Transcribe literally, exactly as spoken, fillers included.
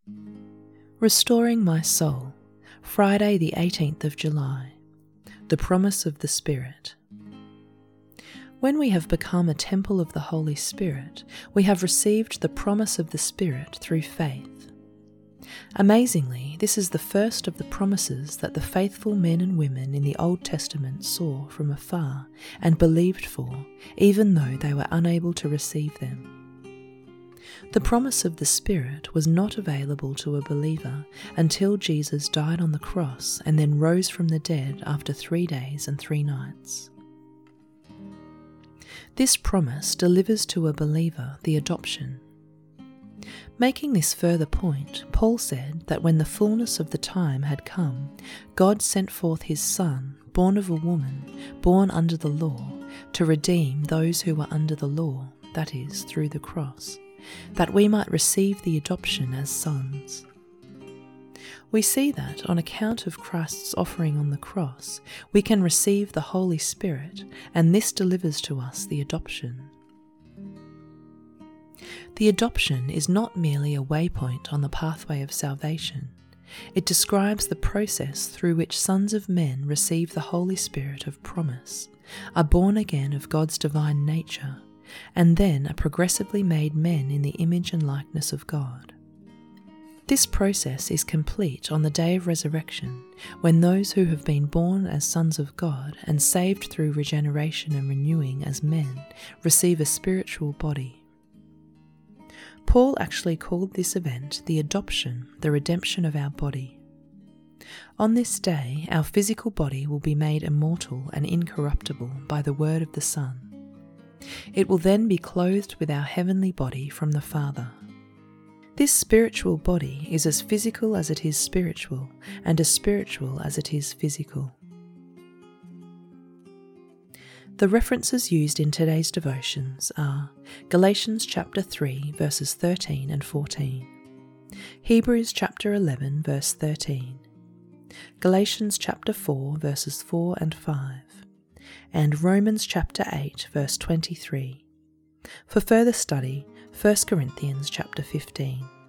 Restoring My Soul, Friday the eighteenth of July. The Promise of the Spirit. When we have become a temple of the Holy Spirit, we have received the promise of the Spirit through faith. Amazingly, this is the first of the promises that the faithful men and women in the Old Testament saw from afar and believed for, even though they were unable to receive them. The promise of the Spirit was not available to a believer until Jesus died on the cross and then rose from the dead after three days and three nights. This promise delivers to a believer the adoption. Making this further point, Paul said that when the fullness of the time had come, God sent forth his Son, born of a woman, born under the law, to redeem those who were under the law, that is, through the cross, that we might receive the adoption as sons. We see that on account of Christ's offering on the cross, we can receive the Holy Spirit, and this delivers to us the adoption. The adoption is not merely a waypoint on the pathway of salvation. It describes the process through which sons of men receive the Holy Spirit of promise, are born again of God's divine nature, and then are progressively made men in the image and likeness of God. This process is complete on the day of resurrection, when those who have been born as sons of God and saved through regeneration and renewing as men receive a spiritual body. Paul actually called this event the adoption, the redemption of our body. On this day, our physical body will be made immortal and incorruptible by the word of the Son. It will then be clothed with our heavenly body from the Father. This spiritual body is as physical as it is spiritual, and as spiritual as it is physical. The references used in today's devotions are Galatians chapter three verses thirteen and fourteen, Hebrews chapter eleven verse thirteen, Galatians chapter four verses four and five, and Romans chapter eight verse twenty-three. For further study, First Corinthians chapter fifteen.